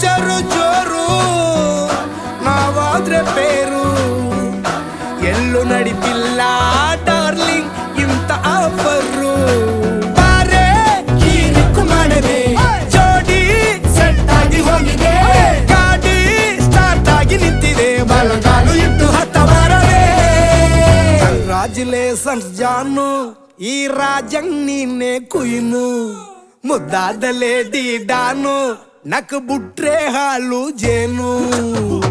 future ಜೋರು ನಾವಾದ್ರೆ ಬೇರು ಎಲ್ಲೂ ನಡೀತಿಲ್ಲ ಡಾರ್ಲಿಂಗ್ ಇಂತ ಆಫರು ಬಾರೆ ಕೀರಿಕ್ಕು ಮಾಡದೆ ಜೋಡಿ ಸೆಟ್ ಆಗಿ ಹೋಗಿದೆ ಗಾಡಿ ಸ್ಟಾರ್ಟ್ ಆಗಿ ನಿಂತಿದೆ ಬಲಗಾಲು ಇಟ್ಟು ಹತ್ತ ಬರವೇ ಕಂಗ್ರಾಚುಲೇಷನ್ಸ್ ಜಾನು ಈ ರಾಜಂಗ್ ನೀನೆ ಕುಯ್ನು ಮುದ್ದಾದ ಲೇಡಿ ಡಾನು ನಕ್ ಬುಟ್ರೆ ಹಾಲು ಜೇನು